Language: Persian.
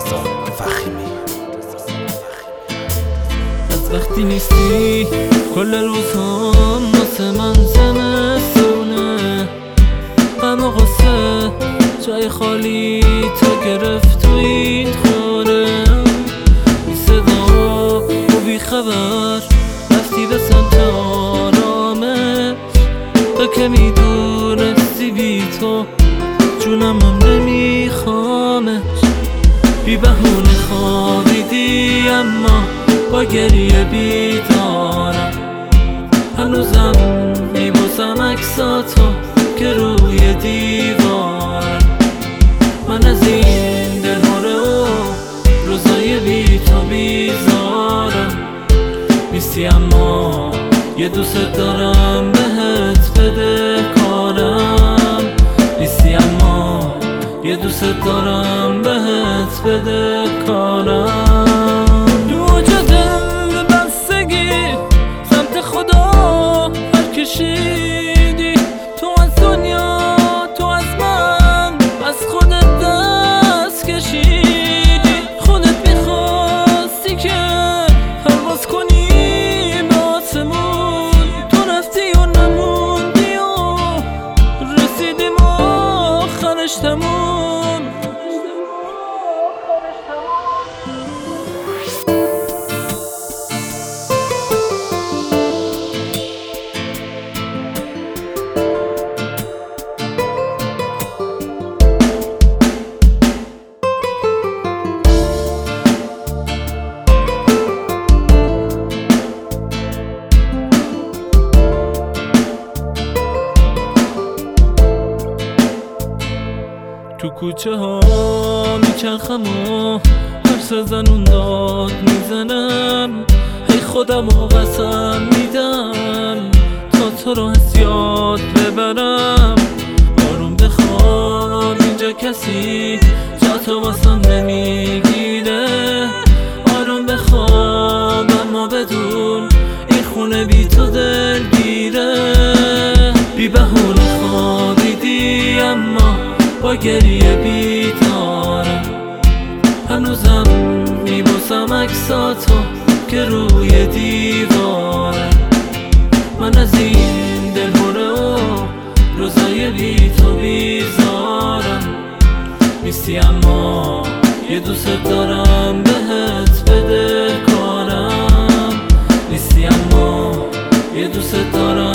رضا فخیمی. از وقتی نیستی کل روزام واسه من زمستونه، غم و غصه جای خالی تو گرفت تو این خونه. بی صدا و بی خبر رفتی به سمت آرامش، تو که میدونستی بی تو جونمم نمیخوامش. بی بهونه خوابیدی اما با گریه بیدارم، هنوزم میبوسم عکساتو که روی دیوارم. من از این دلهوره و روزای بی تو بیزارم. نیستی اما یه دوست دارم بهت بده کارم. نیستی اما یه دوست دارم بهت بده کارم. دو دل بستگی سمت خدا پر کشیدی، تو از دنیا تو از من از خودت دست کشیدی. خودت میخواستی که پرواز کنی به آسمون، تو رفتی و نموندی و رسیدیم آخرش تموم. تو کوچه ها میچرخم و هر زنون داد میزنم. ای خودم و قسم میدم تا تو رو از یاد ببرم. آروم بخواب اینجا کسی جا تو واسم نمیگیره. آروم بخواب اما بدون این خونه بی تو دلگیره. بی بهونه خوابیدی اما با گریه بیدارم، هنوزم میبوسم عکساتو که روی دیوارم. من از این دلهوره و روزای بی تو بیزارم. نیستی اما یه دوست دارم بهت بده کارم. نیستی اما یه دوست دارم